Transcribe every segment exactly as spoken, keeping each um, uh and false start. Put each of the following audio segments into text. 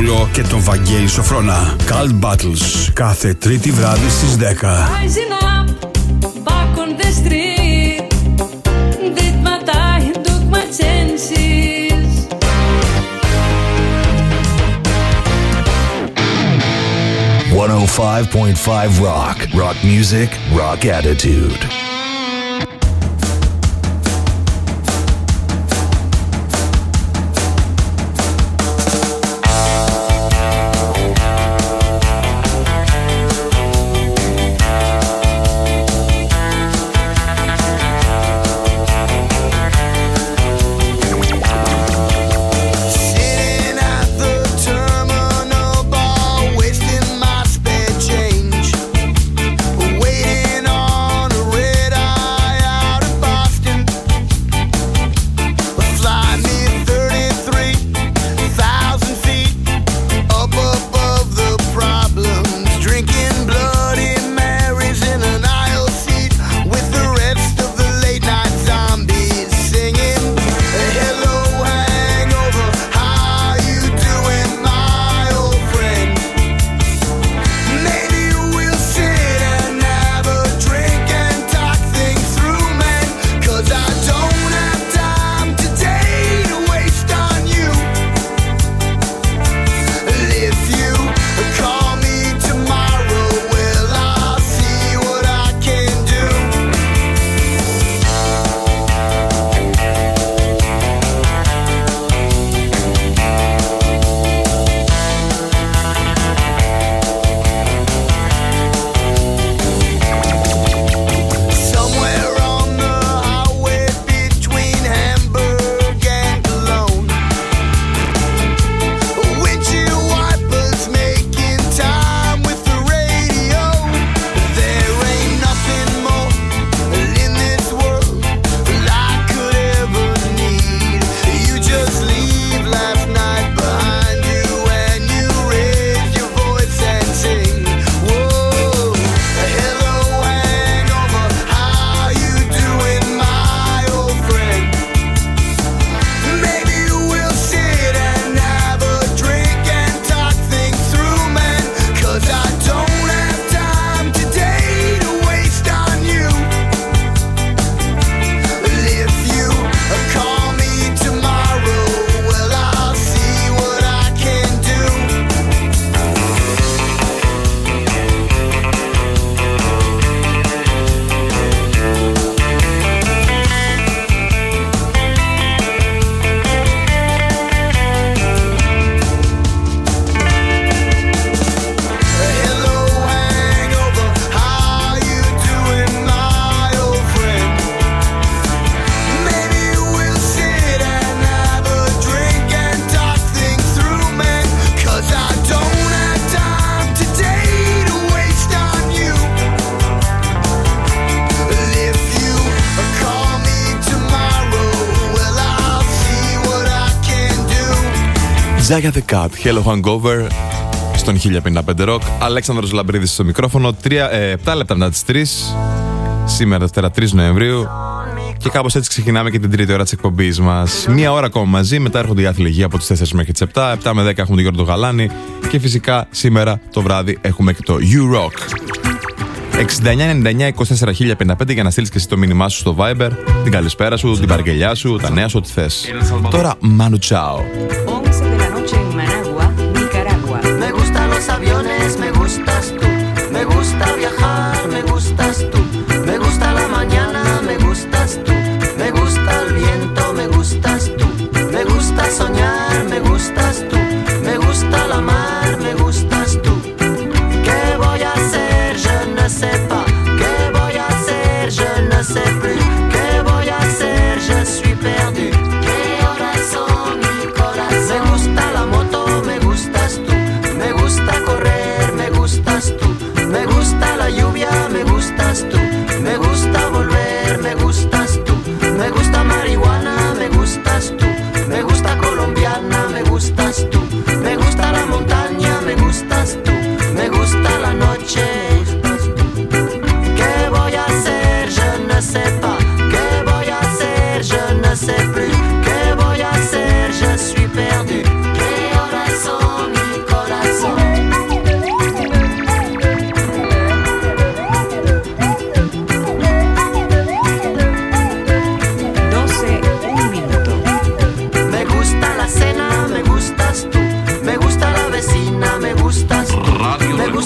Παπαδόπουλο και τον Βαγγέλη Σοφρόνα. Cult Battles, κάθε Τρίτη βράδυ στις δέκα. one oh five point five Rock. Rock music, rock attitude. Zaga the Cat, Hello Hangover στον χίλια πενήντα πέντε Rock. Αλέξανδρος Λαμπρίδης στο μικρόφωνο. επτά λεπτά μετά τις τρεις. Σήμερα Δευτέρα τρεις Νοεμβρίου. Και κάπως έτσι ξεκινάμε και την τρίτη ώρα της εκπομπής μας. Μία ώρα ακόμα μαζί. Μετά έρχονται οι άθλοι από τις τέσσερις μέχρι τις επτά. επτά με δέκα έχουμε τον Γιώργο Γαλάνη. Και φυσικά σήμερα το βράδυ έχουμε και το You Rock. εξήντα εννιά ενενήντα εννιά είκοσι τέσσερα χίλια πενήντα πέντε για να στείλεις και εσύ το μήνυμά σου στο Viber, την καλησπέρα σου, την παραγγελιά σου, τα νέα σου, ό,τι θες. Τώρα, Manu Chao. Aviones, me gustas tú, me gusta viajar, me gustas tú, me gusta la mañana, me gustas tú, me gusta el viento, me gustas tú, me gusta soñar, me gustas tú, me gusta la mar, me gustas tú. ¿Qué voy a hacer? Je ne sais pas. ¿Qué voy a hacer? Je ne sais plus. ¿Qué voy a hacer? Je suis perdu. ¿Qué horas son, mi corazón? Me gusta la moto, me gustas tú. Me gusta correr, me gusta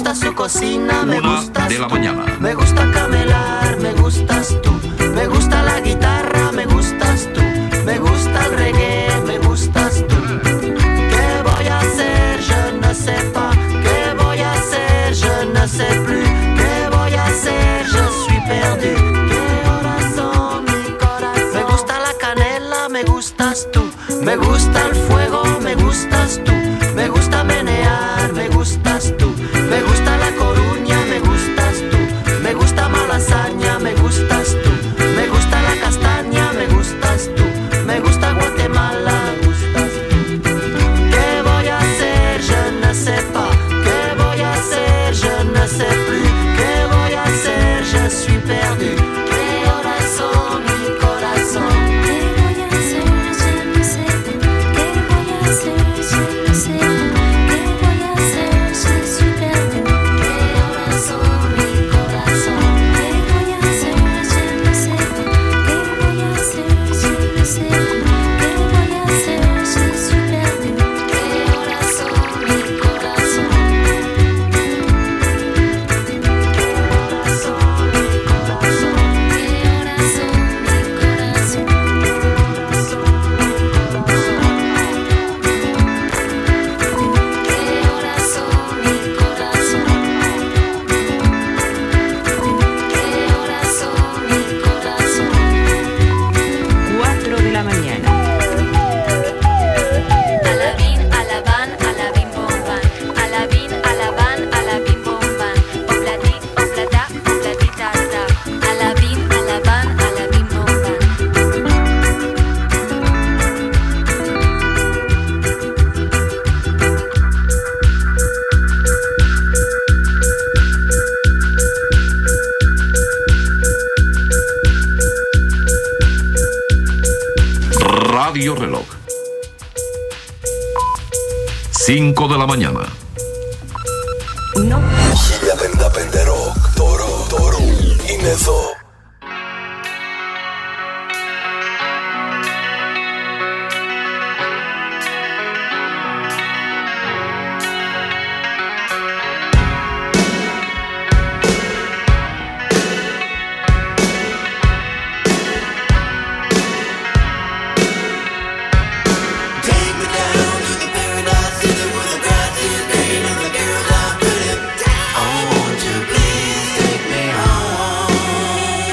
gusta su cocina, me Una gustas de la tú. mañana. Me gusta camelar, me gustas tú. Me gusta la guitarra, me gustas tú. Me gusta el reggae, me gustas tú. ¿Qué voy a hacer? Je ne sais pas. ¿Qué voy a hacer? Je ne sais plus. ¿Qué voy a hacer? Je suis perdu. ¿Qué horas son, mi corazón? Me gusta la canela, me gustas tú. Me gusta el fuego, me gustas tú. Me gusta menear, me gustas tú. Me gusta La Coruña, me gustas tú. Me gusta Malasaña, me gustas tú. Me gusta la castaña, me gustas tú. Me gusta Guatemala, me gustas tú. ¿Qué voy a hacer? Je ne sais pas. ¿Qué voy a hacer? Je ne sais plus. ¿Qué voy a hacer? Je suis perdu. ¿Qué horas son, mi corazón? ¿Qué voy a hacer? Je ne sais pas. ¿Qué voy a hacer? Je ne sais pas. ¿Qué voy a hacer? Je suis perdu. ¿Qué horas son, mi corazón? ¿Qué voy a hacer? Je ne sais pas. ¿Qué voy a hacer? Je ne sais pas. ¿Qué voy a hacer? Je suis perdu. ¿Qué horas son, mi corazón? cuatro de la mañana. Alabín, alabán, alabín, bombán. Alabín, alabán, alabín, bombán. Oplatí, oplatá, oplatita, ta. Alabín, alabán, alabín, bombán. Radio Reloj. cinco de la mañana. No. χίλια πενήντα πέντε Rock. Το ρο, το ρο είναι εδώ. Take me down to the paradise city where the grass is green and the girls are pretty. I want you, please take me home.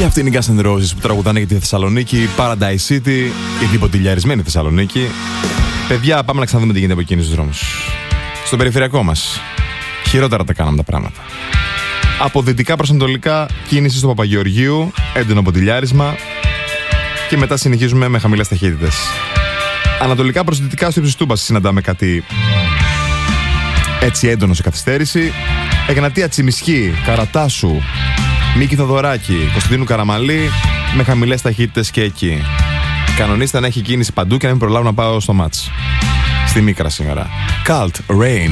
αυτή είναι η Guns N' Roses που τραγουδάνε για τη Θεσσαλονίκη, Paradise City, για την ποτηλιαρισμένη Θεσσαλονίκη. Παιδιά, πάμε να ξαναδούμε τι γίνεται από εκείνους τους δρόμους. Στον περιφερειακό μας, χειρότερα τα κάναμε τα πράγματα. Από δυτικά προς ανατολικά, κίνηση στο Παπαγεωργίου, έντονο ποτηλιάρισμα και μετά συνεχίζουμε με χαμηλές ταχύτητες. Ανατολικά προς δυτικά, στο ύψος της Τούμπας συναντάμε κάτι έτσι έντονο σε καθυστέρηση. Εγνατία, Τσιμισχή, Καρατάσου, Μίκη Θοδωράκη, Κωνσταντίνου Καραμαλή, με χαμηλές ταχύτητες και εκεί. Κανονίστε να έχει κίνηση παντού και να μην προλάβω να πάω στο μάτς. Στη Μίκρα σήμερα. Cult Rain.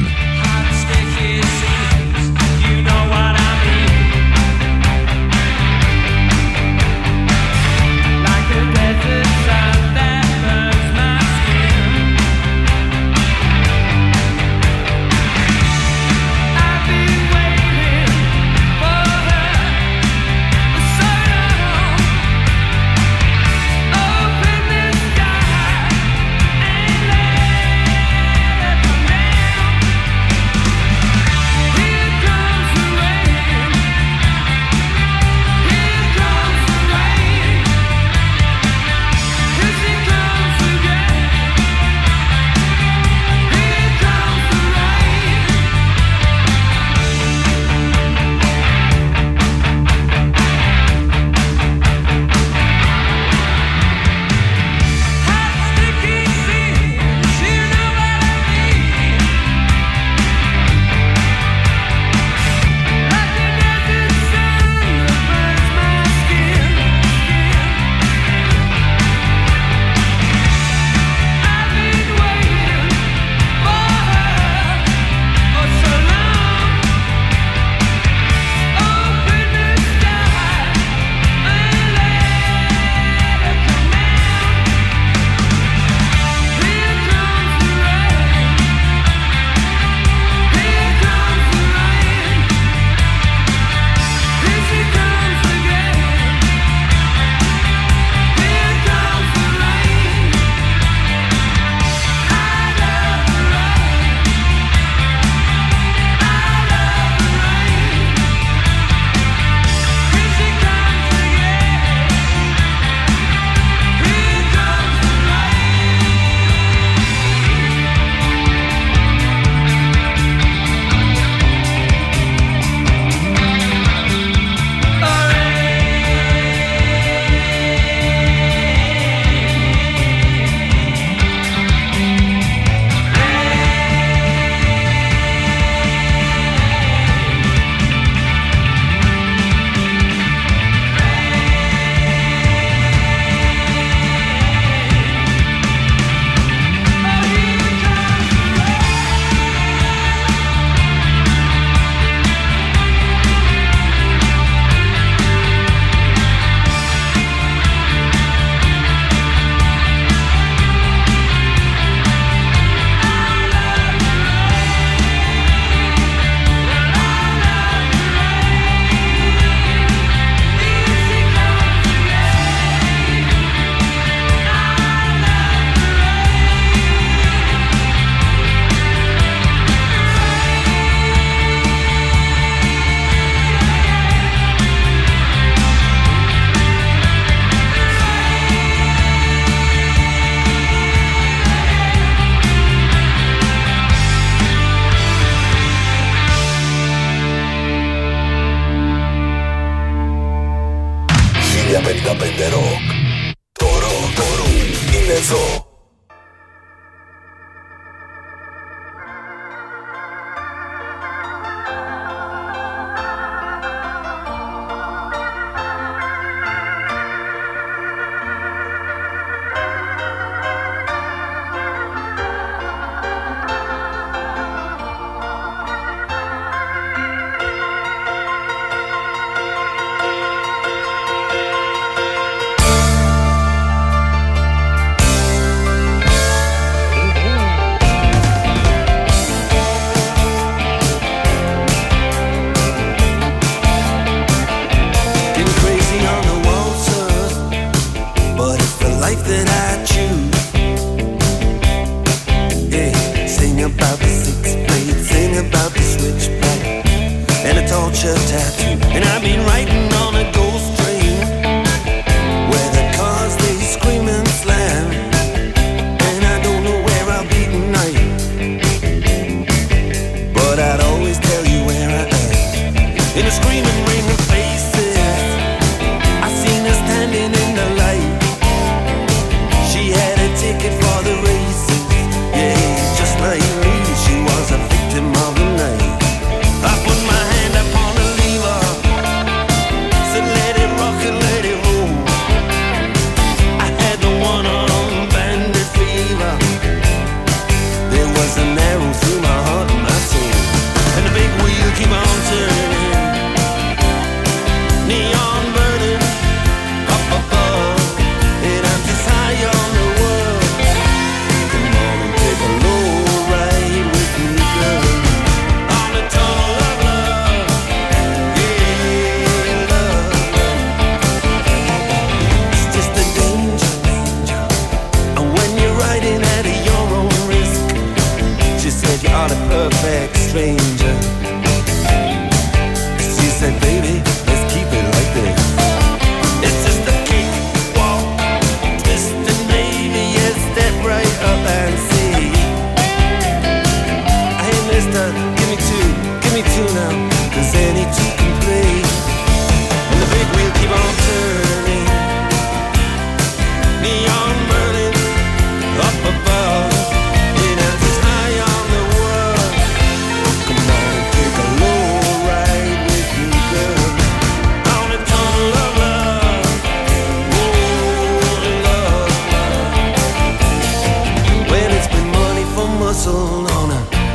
Open the sky and let the man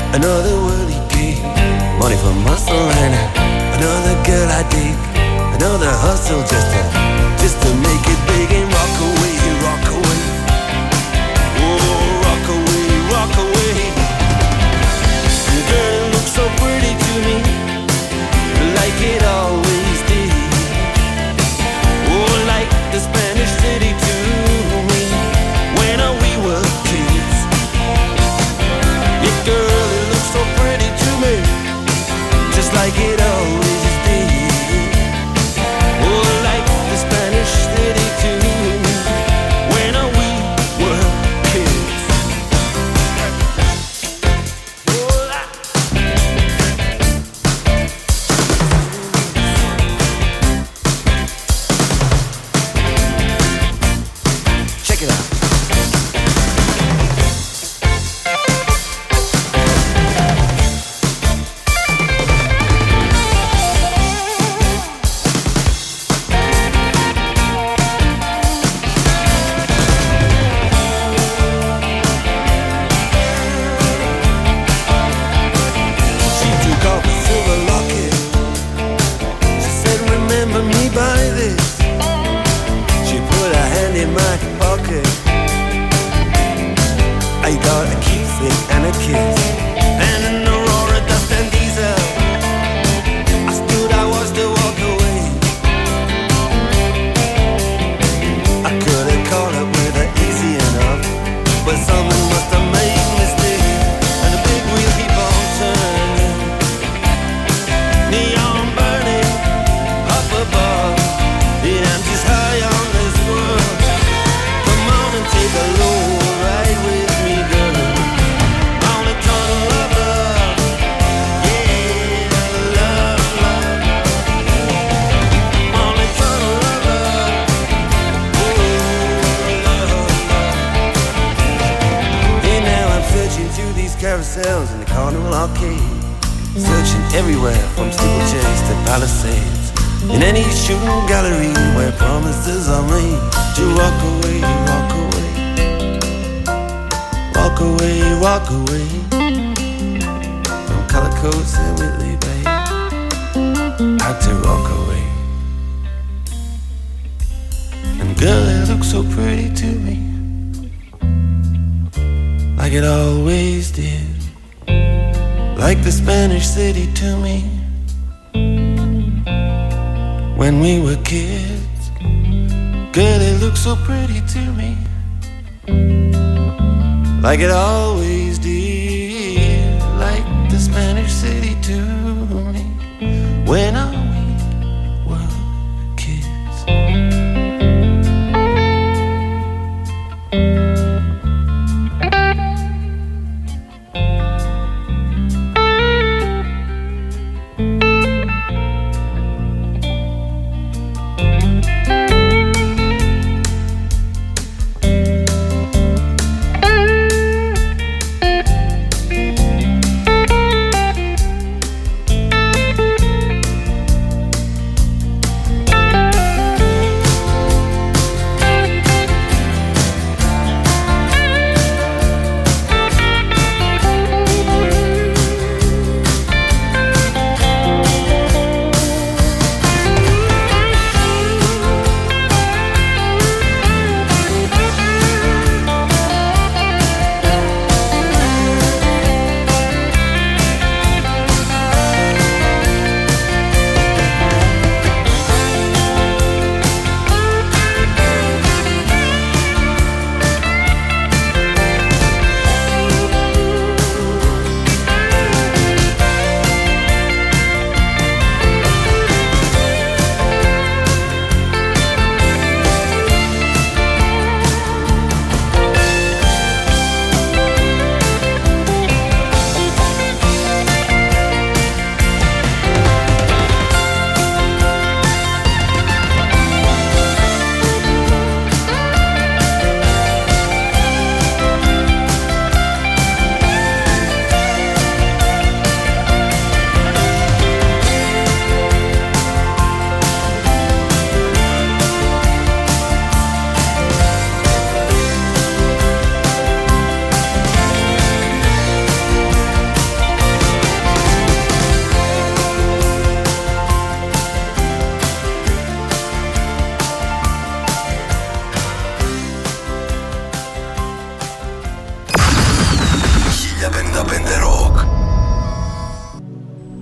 Another worldly gig, money for muscle and another girl I dig, another hustle just to, just to make it big and rock away, rock away. Oh, rock away, rock away. The girl looks so pretty to me, like it always did. Oh, like the Spanish city to me, when we were kids. Yeah, girl, it looks so pretty to me, just like it always did. Oh, like the Spanish city to me, when we were kids. Oh, I- Check it out. She took off a silver locket. She said, remember me by this. She put her hand in my pocket. I got a keepsake and a kiss, and an Aurora dust and diesel. I stood, I was to walk away. I could have caught up with her easy enough, but someone must have made a mistake, and the big wheel keep on turning. Neon burning up above, and I'm just high on this world. Come on and take a low ride with me, girl, on a tunnel of love. Yeah, love, love, on a tunnel of love. Oh, love, love. And now I'm searching through these carousels in the Carnival Arcade, searching everywhere from steeplechase to Palisades, in any shooting gallery where promises are made to walk away, walk away, walk away, walk away from color coats and Whitley Bay. Had to walk away. And girl, it looks so pretty to me, like it always did, like the Spanish city to me, when we were kids. Girl, it looks so pretty to me, like it always did, like the Spanish city to me, when we were kids.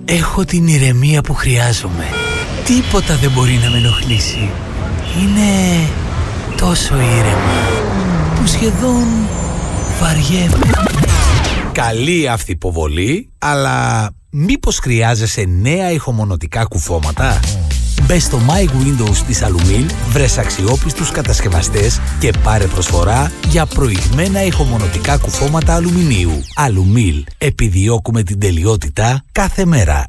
Έχω την ηρεμία που χρειάζομαι. Τίποτα δεν μπορεί να με ενοχλήσει. Είναι τόσο ήρεμα που σχεδόν βαριέμαι. Καλή αυτή υποβολή, αλλά μήπως χρειάζεσαι νέα ηχομονωτικά κουφώματα? Μπες στο My Windows της Alumil, βρες αξιόπιστους κατασκευαστές και πάρε προσφορά για προηγμένα ηχομονωτικά κουφώματα αλουμινίου. Alumil. Επιδιώκουμε την τελειότητα κάθε μέρα.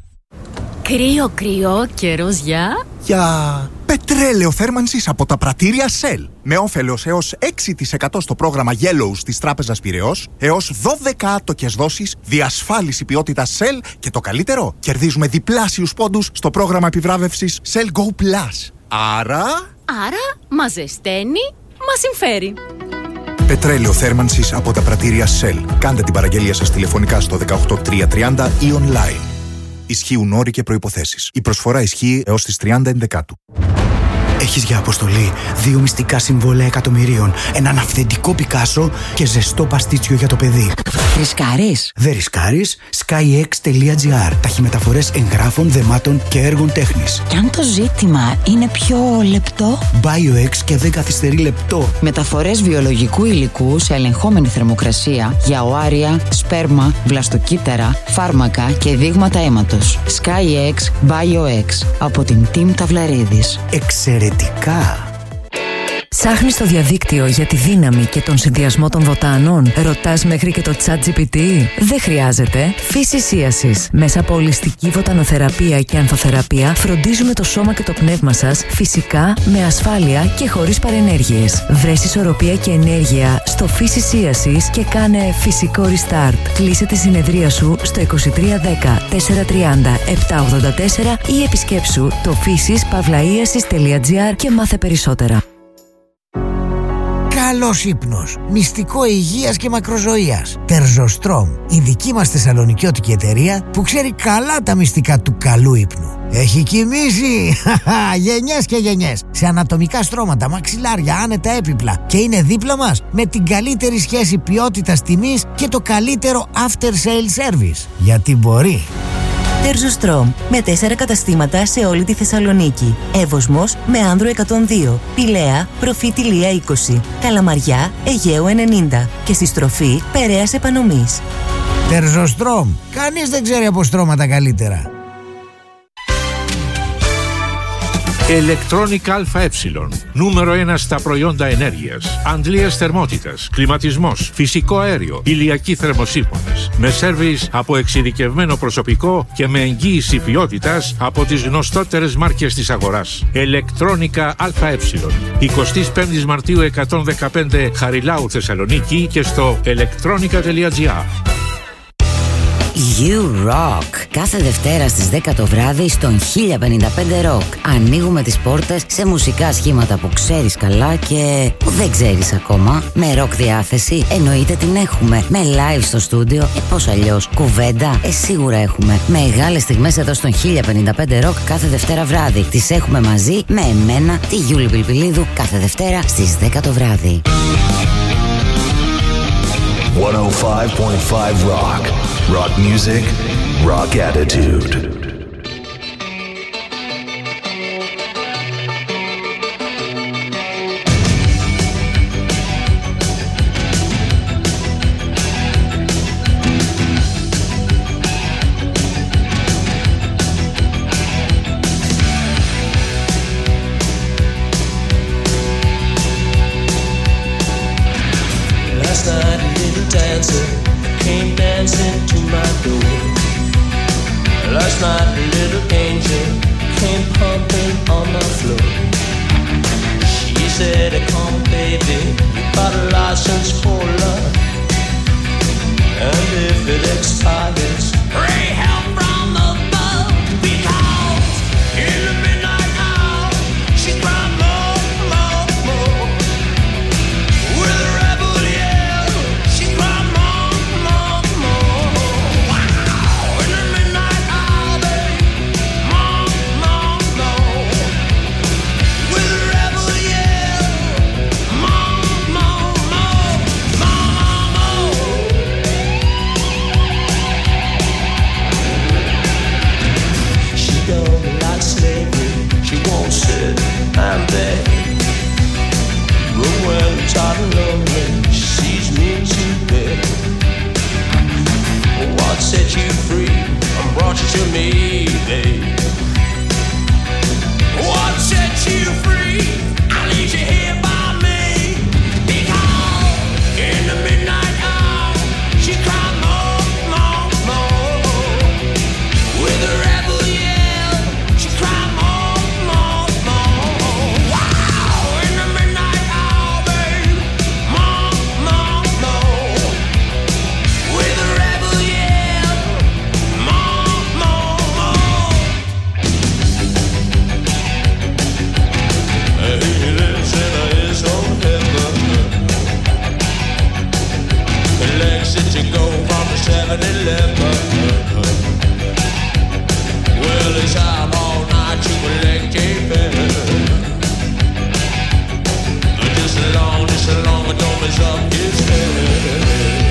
Κρύο, κρύο, καιρός για... Για πετρέλαιο θέρμανσης από τα πρατήρια Shell. Με όφελος έως έξι τοις εκατό στο πρόγραμμα Yellows της Τράπεζας Πειραιώς, έως δώδεκα άτοκες δόσεις, διασφάλιση ποιότητας Shell και το καλύτερο, κερδίζουμε διπλάσιους πόντους στο πρόγραμμα επιβράβευσης Shell Go Plus. Άρα... Άρα, μας ζεσταίνει, μας συμφέρει. Πετρέλαιο θέρμανσης από τα πρατήρια Shell. Κάντε την παραγγελία σας τηλεφωνικά στο δεκαοκτώ τριακόσια τριάντα ή online. Ισχύουν όροι και προϋποθέσεις. Η προσφορά ισχύει έως τις τριάντα ενδεκάτου. Έχεις για αποστολή δύο μυστικά συμβόλαια εκατομμυρίων, έναν αυθεντικό Πικάσο και ζεστό παστίτσιο για το παιδί. Ρισκάρεις? Δεν ρισκάρεις. skyx.gr. Ταχυμεταφορές εγγράφων, δεμάτων και έργων τέχνης. Κι αν το ζήτημα είναι πιο λεπτό? BioX και δεν καθυστερεί λεπτό. Μεταφορές βιολογικού υλικού σε ελεγχόμενη θερμοκρασία για οάρια, σπέρμα, βλαστοκύτταρα, φάρμακα και δείγματα αίματος. SkyX BioX από την Team Ταυλαρίδης. Εξαιρετικά! Ψάχνεις στο διαδίκτυο για τη δύναμη και τον συνδυασμό των βοτάνων? Ρωτάς μέχρι και το ChatGPT? Δεν χρειάζεται. Φυσισίασης. Μέσα από ολιστική βοτανοθεραπεία και ανθοθεραπεία φροντίζουμε το σώμα και το πνεύμα σας φυσικά, με ασφάλεια και χωρίς παρενέργειες. Βρες ισορροπία και ενέργεια στο Φυσισίασης και κάνε φυσικό restart. Κλείσε τη συνεδρία σου στο είκοσι τρία δέκα τετρακόσια τριάντα επτακόσια ογδόντα τέσσερα ή επισκέψου το φύσης παύλα-ίασης τελεία τζι άρ και μάθε περισσότερα. Καλός ύπνος, μυστικό υγείας και μακροζωίας. Τερζοστρόμ, η δική μας θεσσαλονικιώτικη εταιρεία που ξέρει καλά τα μυστικά του καλού ύπνου. Έχει κοιμήσει γενιές και γενιές σε ανατομικά στρώματα, μαξιλάρια, άνετα έπιπλα και είναι δίπλα μας με την καλύτερη σχέση ποιότητας τιμής και το καλύτερο after sale service. Γιατί μπορεί. Τερζοστρόμ, με τέσσερα καταστήματα σε όλη τη Θεσσαλονίκη. Εύωσμος με Άνδρο εκατόν δύο, Πηλαία, Προφήτη Λία είκοσι, Καλαμαριά, Αιγαίου ενενήντα και στη στροφή Περαίας Επανομής. Τερζοστρόμ, κανείς δεν ξέρει από στρώματα καλύτερα. Electronic ΑΕ. Νούμερο ένα στα προϊόντα ενέργειας. Αντλίας θερμότητας, κλιματισμός, φυσικό αέριο, ηλιακοί θερμοσύφωνες. Με σέρβις από εξειδικευμένο προσωπικό και με εγγύηση ποιότητας από τις γνωστότερες μάρκες της αγοράς. Electronica ΑΕ. εικοστή πέμπτη Μαρτίου εκατόν δεκαπέντε Χαριλάου Θεσσαλονίκη και στο electronica τελεία τζι άρ. You Rock. Κάθε Δευτέρα στις δέκα το βράδυ στον χίλια πενήντα πέντε Rock. Ανοίγουμε τις πόρτες σε μουσικά σχήματα που ξέρεις καλά και που δεν ξέρεις ακόμα. Με rock διάθεση εννοείται την έχουμε. Με live στο στούντιο, ε πώς αλλιώς. Κουβέντα, ε σίγουρα έχουμε. Μεγάλες στιγμές εδώ στον χίλια πενήντα πέντε Rock κάθε Δευτέρα βράδυ. Τις έχουμε μαζί με εμένα, τη Γιούλη Πιλπιλίδου, κάθε Δευτέρα στις δέκα το βράδυ. εκατόν πέντε κόμμα πέντε Rock. Rock music, rock attitude. Last night a little dancer came dancing to my door. Last night a little angel came pumping on my floor. She said, come baby, you got a license for love. And if it expires, pray help from above. Because in the midnight hour, she cried more, more, more. With a rebel yell, she cried more, more, more. Wow, in the midnight hour, babe, more, more, more. With a rebel yell, more, more, more. seven eleven. Well, it's out all night to collect a fare. Just as long, just as long as Dom is up his head.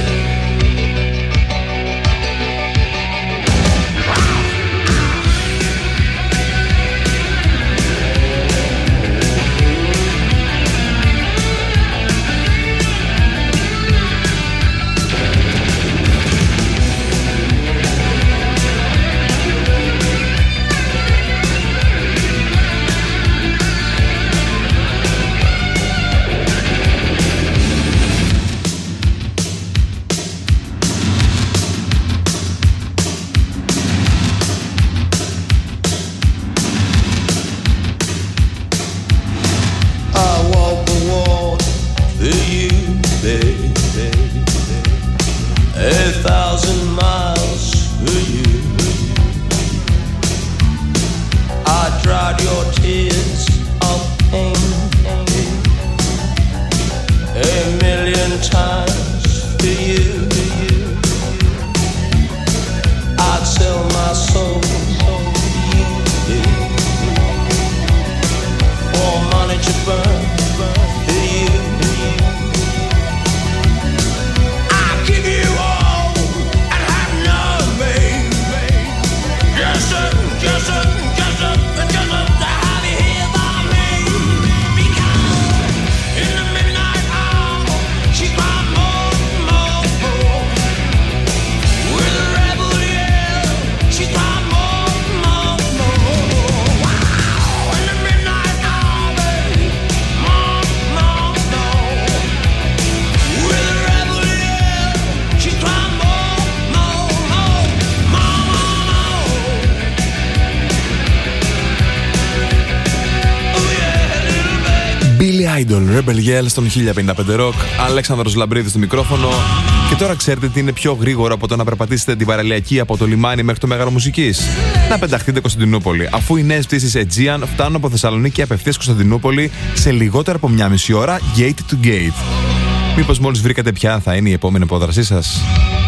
Rebel Yell στον χίλια πενήντα πέντε Rock, Αλέξανδρος Λαμπρίδης στο μικρόφωνο. Και τώρα ξέρετε τι είναι πιο γρήγορο από το να περπατήσετε την παραλιακή από το λιμάνι μέχρι το Μέγαρο Μουσικής? Να πενταχτείτε Κωνσταντινούπολη, αφού οι νέες πτήσεις Aegean φτάνουν από Θεσσαλονίκη απευθείας Κωνσταντινούπολη σε λιγότερο από μια μισή ώρα gate to gate. Μήπως μόλις βρήκατε ποια θα είναι η επόμενη υπόδρασή σας?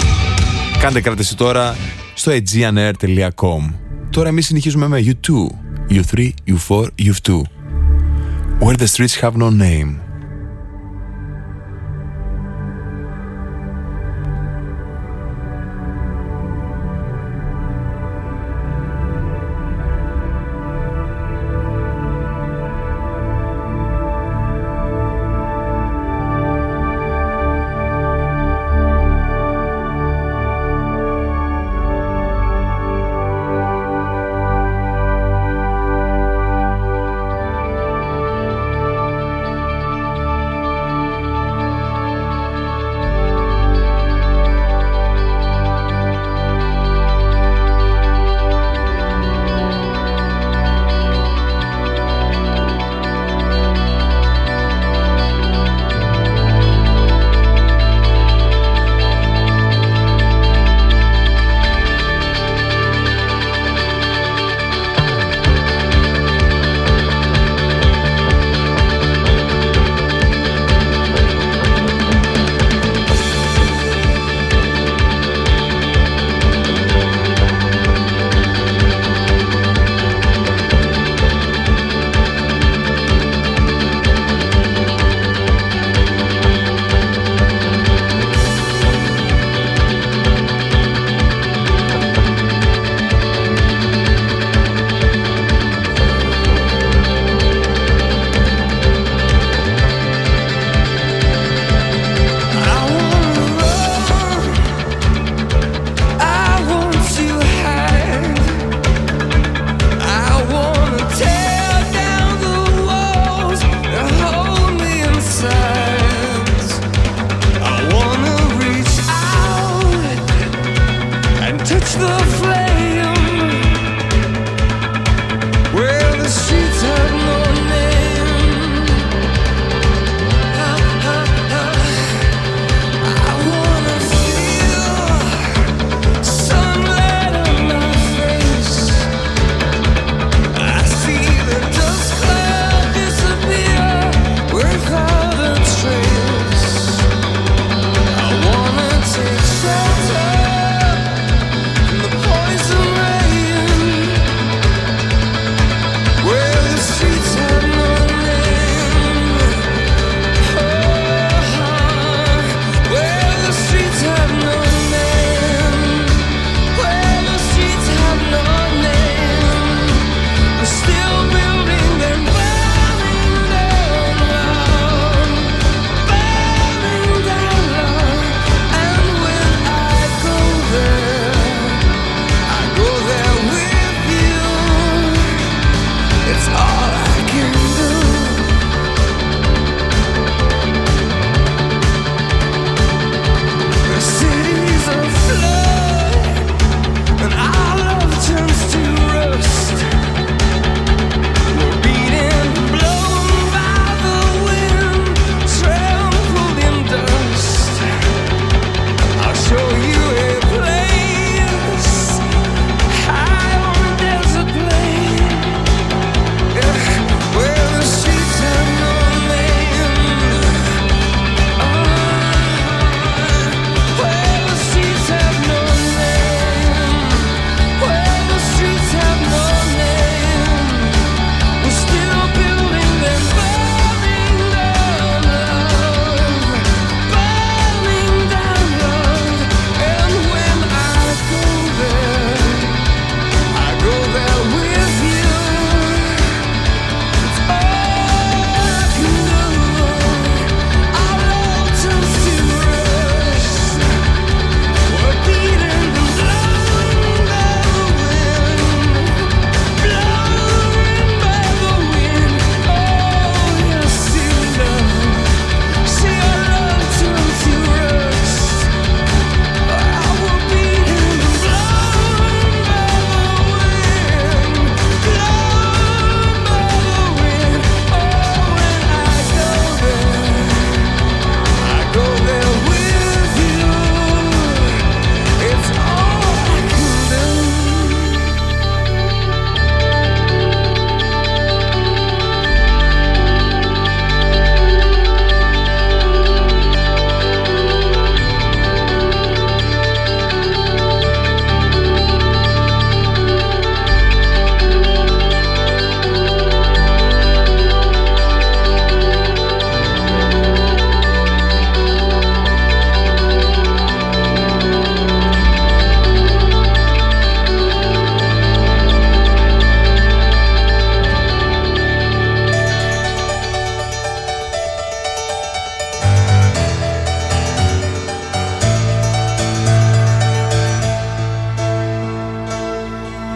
Κάντε κράτηση τώρα στο aegean air dot com. Τώρα εμείς συνεχίζουμε με γιου τού, γιου θρι, γιου φορ, γιου φάιβ. Where the streets have no name.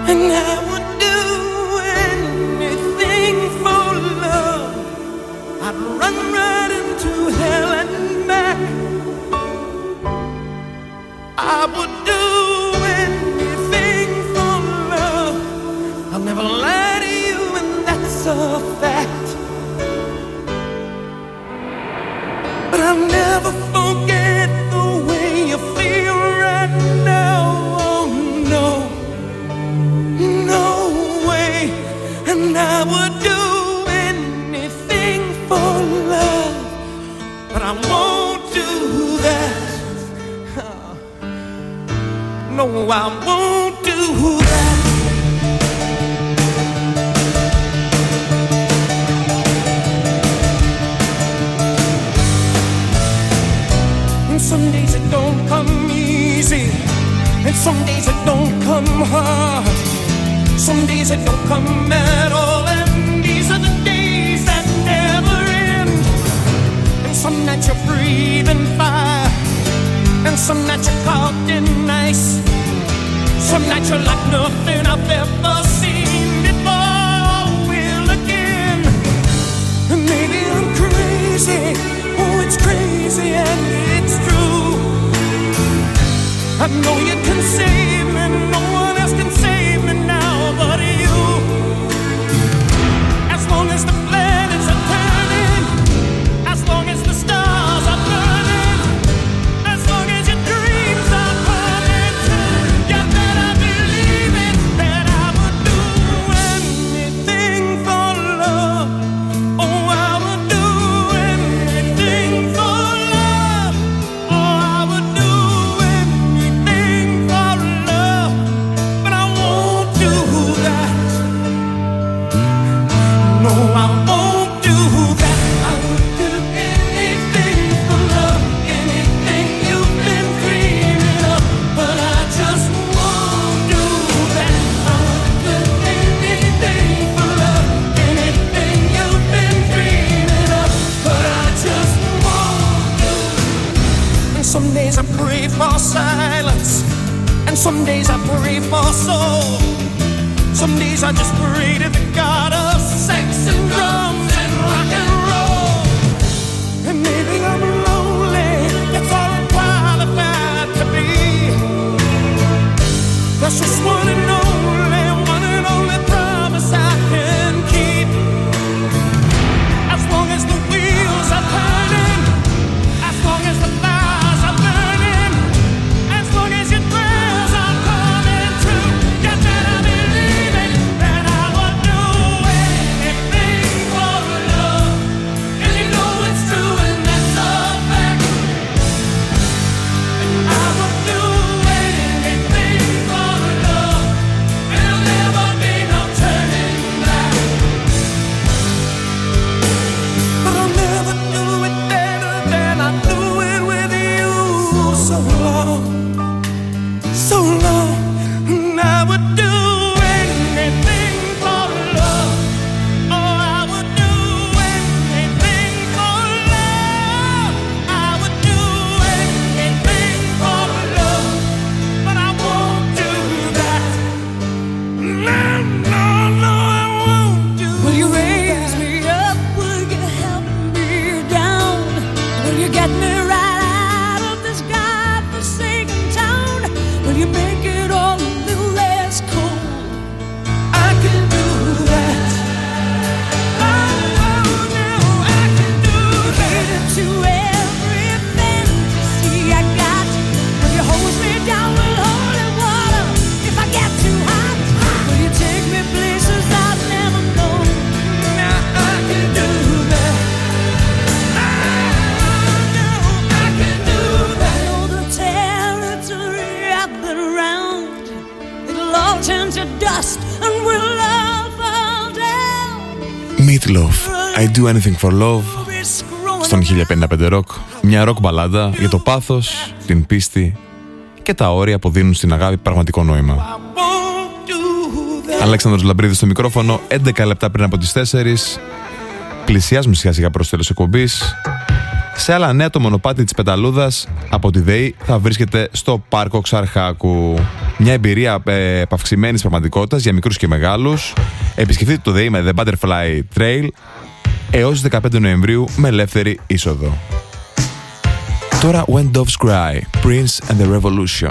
And I would do anything for love. I'd run right into hell and back. I would do anything for love. I'll never lie to you, and that's a fact. But I'll never forget the way you feel right now. Oh no, no way. And I would do anything for love, but I won't do that. No, I won't do that. And some days it don't come easy, and some days it don't come hard. Some days it don't come at all, and these are the days that never end. And some nights you're breathing fire, and some nights you're caught in ice. Some nights you're like nothing I've ever seen before. Will again. And maybe I'm crazy. Oh, it's crazy and it's true. I know you can save me. No one else can save me now but you. As long as the planets are turning, as long as the stars are burning, as long as your dreams are coming true, you better believe it, that I would do anything for love. Oh, I would do anything for love. Oh, I would do anything for love, but I won't do that. No, I won't do that. I would do anything for love, anything you've been dreaming of, but I just won't do that. I would do anything for love, anything you've been dreaming of, but I just won't do. And some days I pray for silence, and some days I pray for soul. Some days I just pray to the God of sex and drums and rock and roll. And maybe I'm lonely, that's all I'm qualified to be. That's just one and only, one and only promise I can keep. As long as the wheels are turning, as long as the fires are burning, as long as your prayers are coming true, you better believe it, that I would do anything for love. And you know it's true, and that's a fact. And I would do anything for love, and there'll never be no turning back. But I'll never do it better than I do it with you. So long, so long, and I would do anything for love. Oh, I would do anything for love. I would do anything for love, but I won't do that. No, no, no, I won't do that. Will you raise me up? Will you help me down? Will you get me right out of this godforsaken town? Will you make it all a little less cold? I can do that. Oh, oh, no, I can do that. To every fantasy I got, will you hose me down with holy water if I get too hot? Will you take me places I've never known? Now I can do that. Oh, no, I can do that. I know the territory I've been around, it'll all turn to dust and we'll all fall down. Meatloaf, I do anything for love. Στον χίλια πενήντα πέντε Rock. Μια rock μπαλάντα για το πάθος, την πίστη και τα όρια που δίνουν στην αγάπη πραγματικό νόημα. Αλέξανδρος Λαμπρίδης στο μικρόφωνο, έντεκα λεπτά πριν από τις τέσσερις. Πλησιάζουμε σιγά σιγά προς τέλος εκπομπής. Σε άλλα νέα, το μονοπάτι της Πεταλούδας από τη ΔΕΗ θα βρίσκεται στο Πάρκο Ξαρχάκου. Μια εμπειρία ε, επαυξημένης πραγματικότητας για μικρούς και μεγάλους. Επισκεφτείτε το ΔΕΗ με The Butterfly Trail έως τις δεκαπέντε Νοεμβρίου με ελεύθερη είσοδο. Τώρα When Doves Cry, Prince and the Revolution.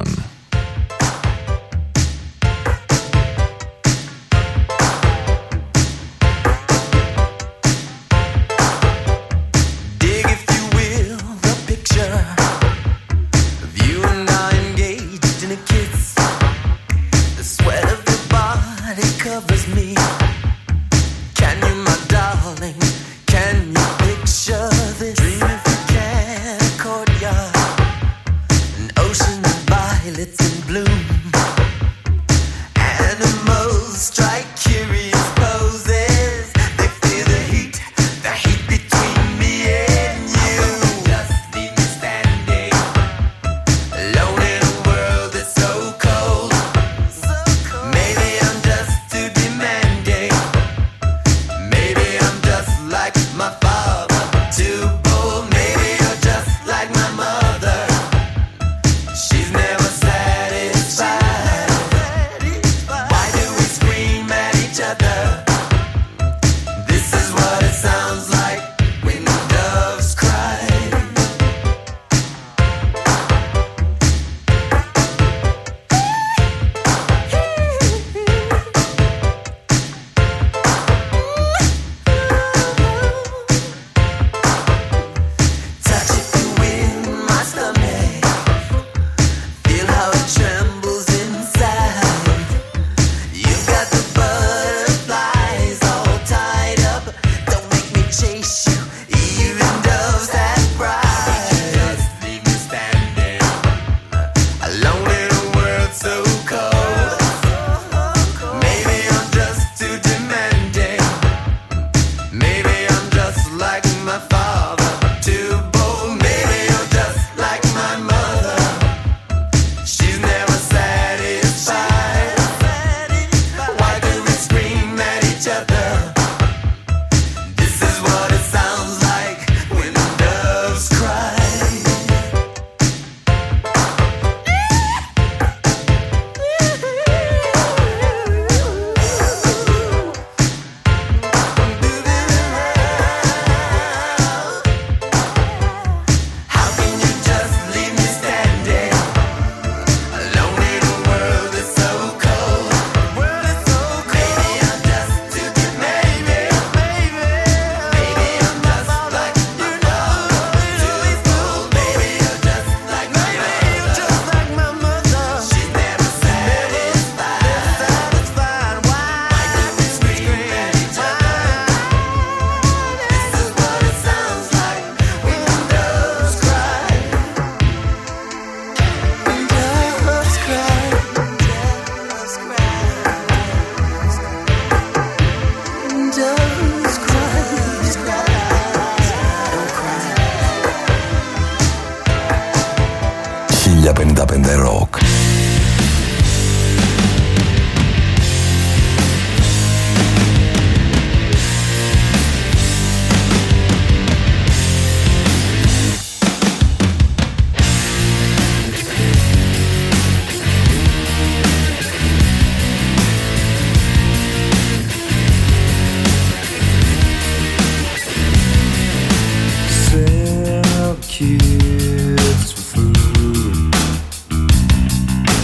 χίλια πενήντα πέντε Rock. Kids for food.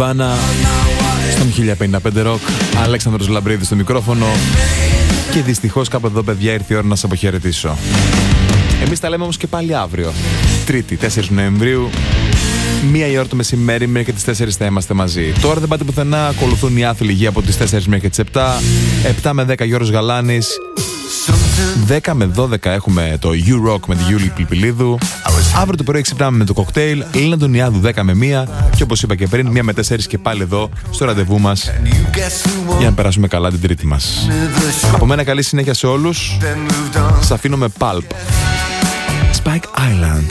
Nirvana στον χίλια πενήντα πέντε Rock. Αλέξανδρος Λαμπρίδης στο μικρόφωνο. Και δυστυχώς κάπου εδώ, παιδιά, ήρθε η ώρα να σας αποχαιρετήσω. Εμείς τα λέμε όμως και πάλι αύριο, Τρίτη, τέσσερις Νοεμβρίου, μία η ώρα το μεσημέρι, μέχρι και τις τέσσερις θα είμαστε μαζί. Τώρα δεν πάτε πουθενά, ακολουθούν οι άθλοι γη από τις τέσσερις μέχρι και τις επτά, επτά με δέκα Γιώργος Γαλάνης, δέκα με δώδεκα έχουμε το You Rock με τη Γιούλη Πιλπιλίδου. Αύριο το πρωί ξυπνάμε με το κοκτέιλ Λίνα Αντωνιάδου δέκα με μία. Και όπως είπα και πριν, μία με τέσσερις και πάλι εδώ στο ραντεβού μας για να περάσουμε καλά την Τρίτη μας. Από μένα καλή συνέχεια σε όλους. Σας αφήνω με Pulp, Spike Island.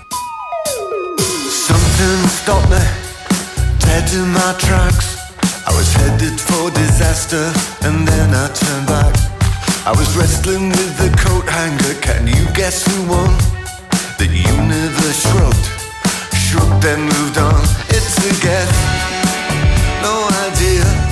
Something stopped me, dead in my tracks. I was headed for disaster and then I turned back. I was wrestling with the coat hanger, can you guess who won? The universe shrugged, shrugged then moved on. It's a guess, no idea.